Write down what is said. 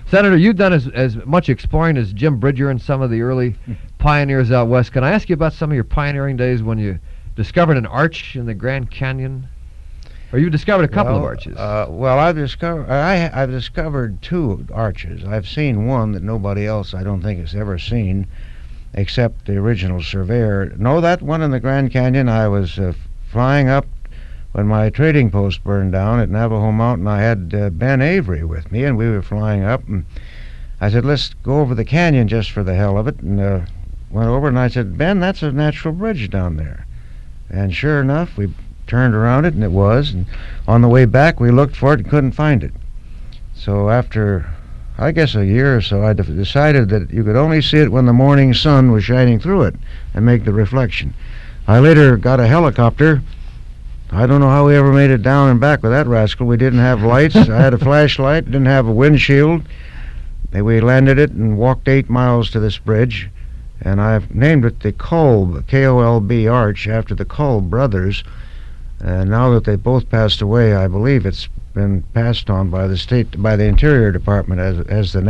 Senator, you've done as much exploring as Jim Bridger and some of the early pioneers out west. Can I ask you about some of your pioneering days when you discovered an arch in the Grand Canyon? Or you discovered a couple of arches? Well, I've discovered two arches. I've seen one that nobody else, I don't think, has ever seen, except the original surveyor. No, that one in the Grand Canyon, I was flying up when my trading post burned down at Navajo Mountain. I had Ben Avery with me, and we were flying up, and I said, let's go over the canyon just for the hell of it, and went over, and I said, Ben, that's a natural bridge down there. And sure enough, we turned around it, and it was, and on the way back, we looked for it and couldn't find it. So after, I guess, a year or so, I decided that you could only see it when the morning sun was shining through it and make the reflection. I later got a helicopter. I don't know how we ever made it down and back with that rascal. We didn't have lights. I had a flashlight, didn't have a windshield. We landed it and walked 8 miles to this bridge, and I've named it the Kolb, K-O-L-B Arch, after the Kolb brothers. And now that they've both passed away, I believe it's been passed on by the Interior Department as the name.